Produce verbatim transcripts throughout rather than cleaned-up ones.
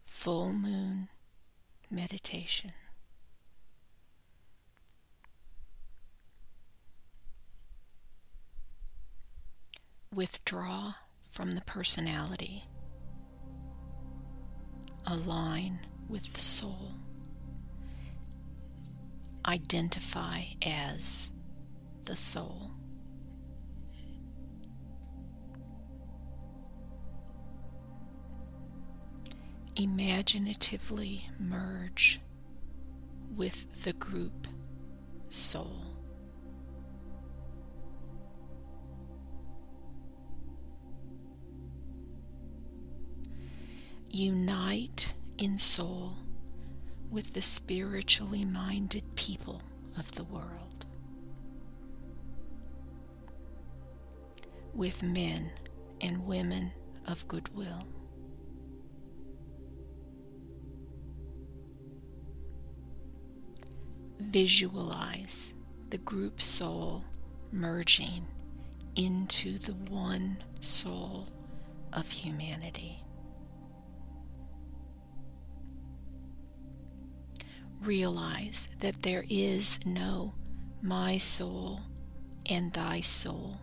Full Moon Meditation. Withdraw from the personality. Align with the soul. Identify as the soul. Imaginatively merge with the group soul. Unite in soul with the spiritually minded people of the world, with men and women of goodwill. Visualize the group soul merging into the one soul of humanity. Realize that there is no my soul and thy soul.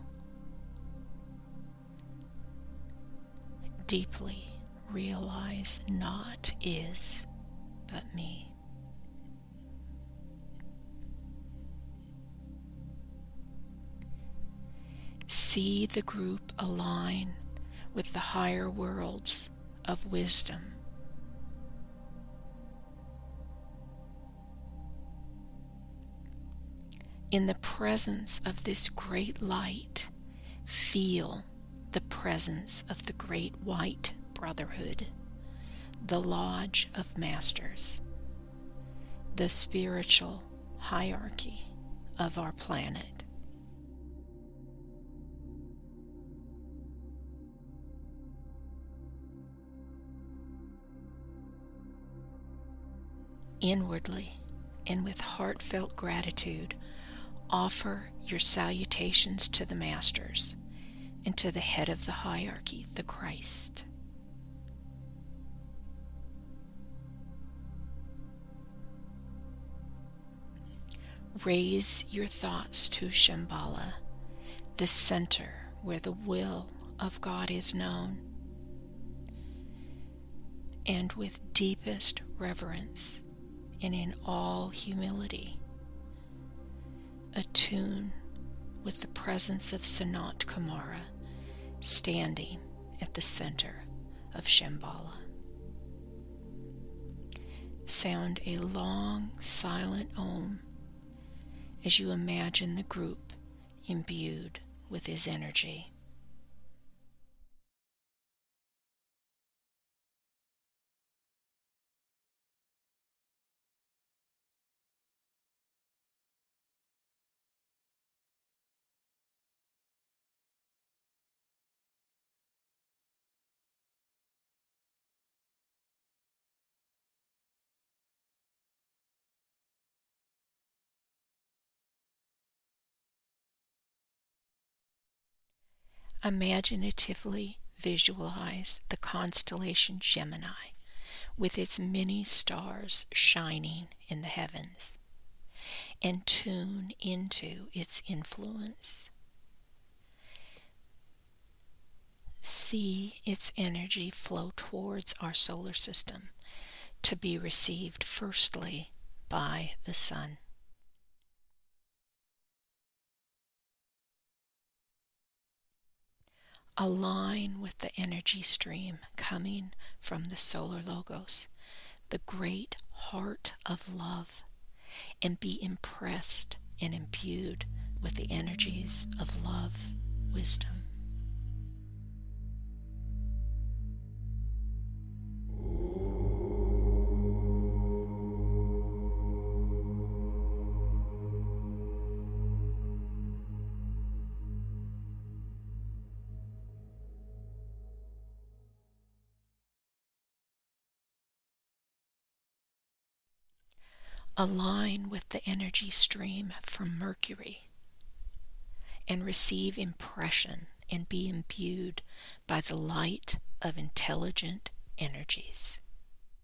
Deeply realize naught is but me. See the group align with the higher worlds of wisdom. In the presence of this great light, feel the presence of the great white brotherhood, the Lodge of Masters, the spiritual hierarchy of our planet. Inwardly and with heartfelt gratitude, offer your salutations to the Masters and to the head of the hierarchy, the Christ. Raise your thoughts to Shambhala, the center where the will of God is known, and with deepest reverence and in all humility, attune with the presence of Sanat Kumara standing at the center of Shambhala. Sound a long, silent Om as you imagine the group imbued with his energy. Imaginatively visualize the constellation Gemini with its many stars shining in the heavens, and tune into its influence. See its energy flow towards our solar system to be received firstly by the sun. Align with the energy stream coming from the solar logos, the great heart of love, and be impressed and imbued with the energies of love, wisdom. Align with the energy stream from Mercury and receive impression and be imbued by the light of intelligent energies.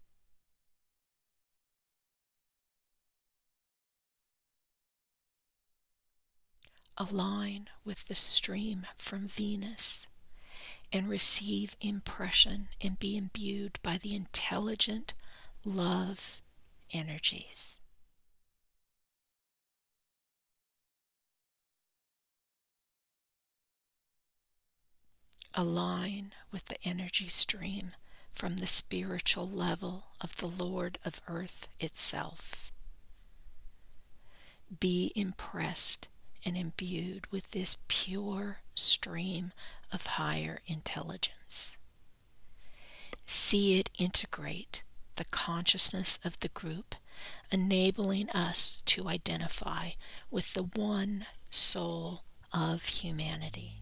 align with the stream from Venus and receive impression and be imbued by the intelligent love energies. Align with the energy stream from the spiritual level of the Lord of Earth itself. Be impressed and imbued with this pure stream of higher intelligence. See it integrate the consciousness of the group, enabling us to identify with the one soul of humanity.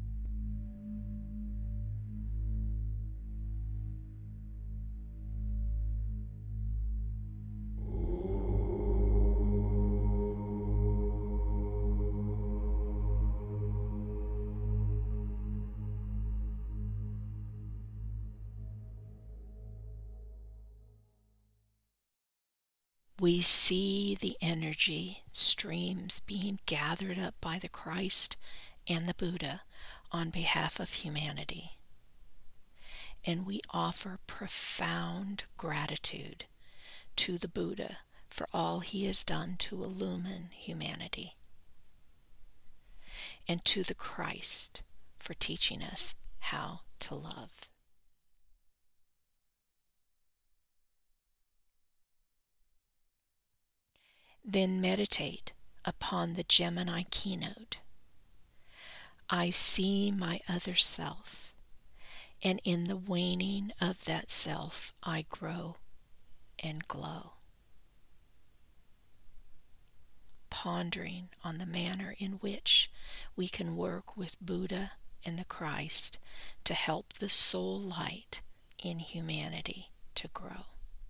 We see the energy streams being gathered up by the Christ and the Buddha on behalf of humanity. And we offer profound gratitude to the Buddha for all he has done to illumine humanity, and to the Christ for teaching us how to love. Then meditate upon the Gemini keynote. I see my other self, and in the waning of that self I grow and glow. Pondering on the manner in which we can work with Buddha and the Christ to help the soul light in humanity to grow.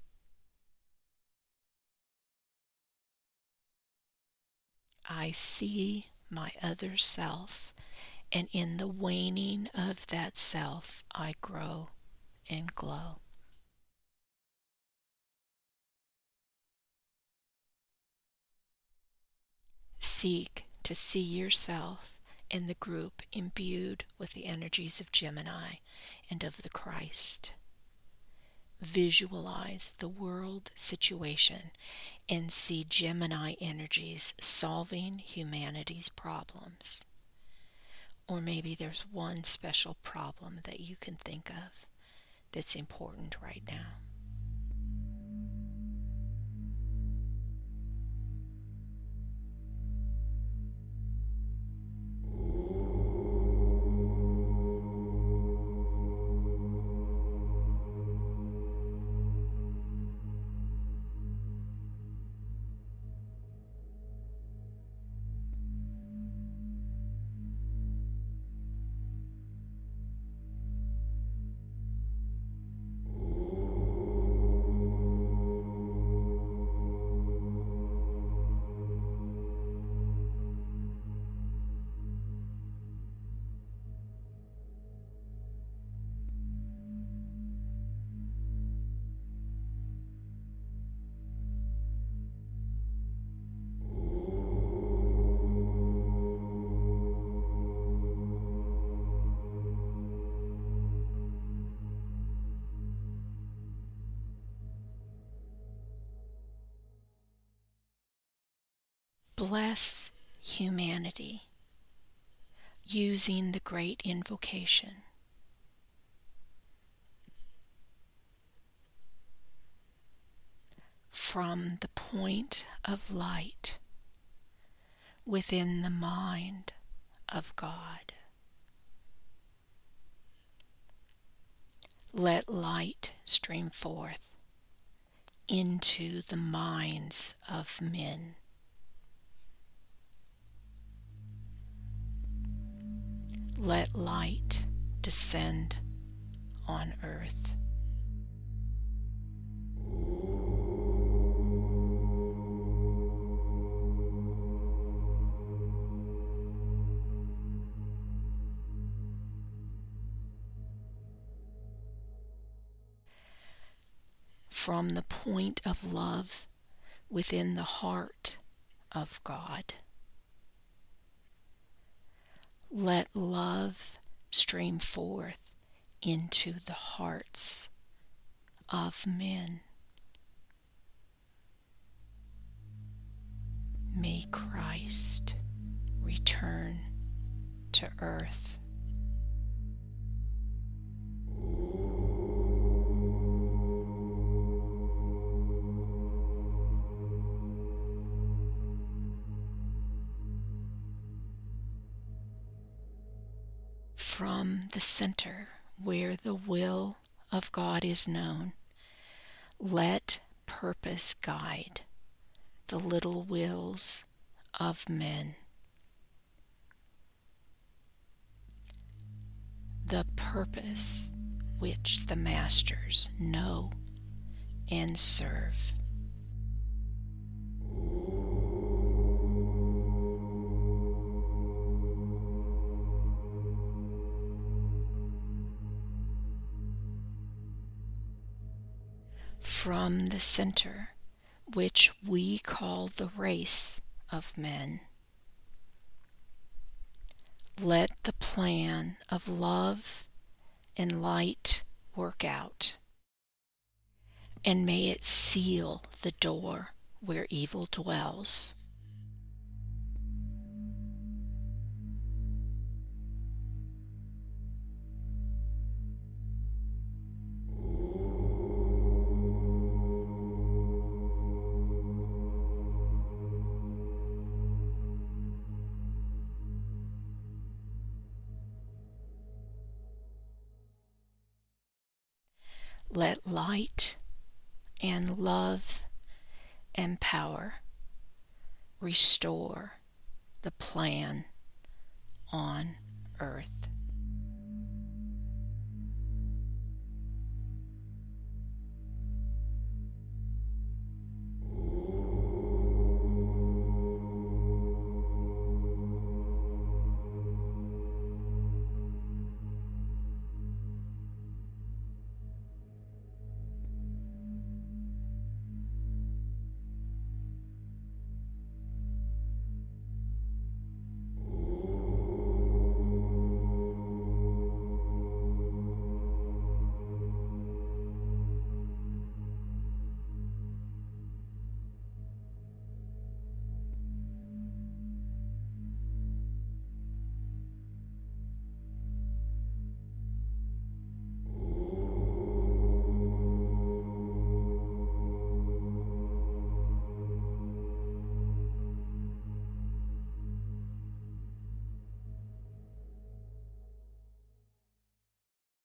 I see my other self, and in the waning of that self I grow and glow. Seek to see yourself and the group imbued with the energies of Gemini and of the Christ. Visualize the world situation and see Gemini energies solving humanity's problems. Or maybe there's one special problem that you can think of that's important right now. Bless humanity using the great invocation. From the point of light within the mind of God, let light stream forth into the minds of men. Let light descend on earth. From the point of love within the heart of God, Let love stream forth into the hearts of men. May Christ return to earth. From the center where the will of God is known, let purpose guide the little wills of men. The purpose which the masters know and serve. From the center which we call the race of men, let the plan of love and light work out, and may it seal the door where evil dwells. Let light and love and power restore the plan on earth.